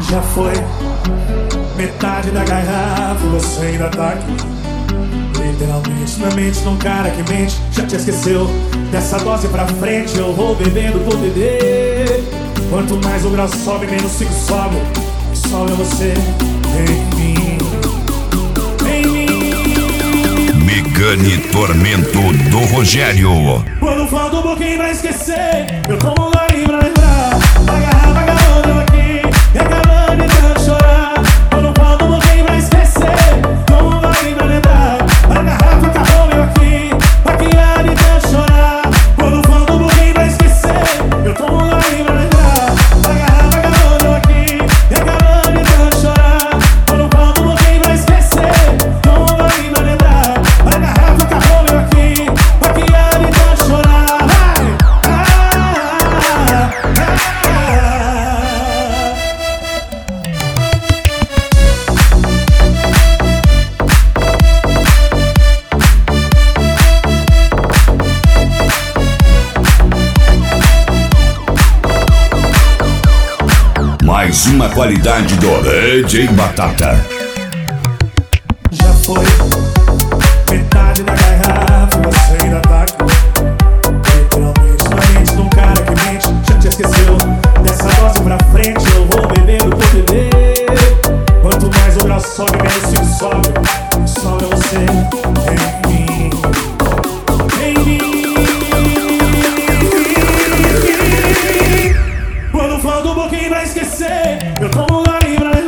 Já foi metade da garrafa, você ainda tá aqui. Literalmente, na mente de um cara que mente. Já te esqueceu, dessa dose pra frente eu vou bebendo por beber. Quanto mais o grau sobe, menos fico sobe. E sobe você em mim, em mim. Megane Tormento do Rogério. Quando falta um pouquinho pra esquecer, eu tomo um gole pra lembrar. A garrafa acabando eu aqui, e acabando de tanto chorar. Quando falta um pouquinho pra esquecer, tomo um gole pra lembrar. A garrafa acabou eu aqui, maquiado de tanto chorar. Quando falta um pouquinho pra esquecer, eu tomo um gole pra lembrar. A garrafa acabou eu aqui, e acabando de tanto chorar. Quando falta um pouquinho pra esquecer, tomo um gole pra lembrar. A garrafa acabou eu aqui, maquiado de tanto chorar. Mais uma qualidade do DJ Batata. Já foi metade da garrafa, você ainda tá aqui. Literalmente, na mente de um cara que mente. Já te esqueceu, dessa dose pra frente eu vou bebendo por beber. Quanto mais o grau sobe, menos fico sobe. Sobe você em mim, em mim. Quando falta um pouquinho pra esquecer, eu tomo um gole pra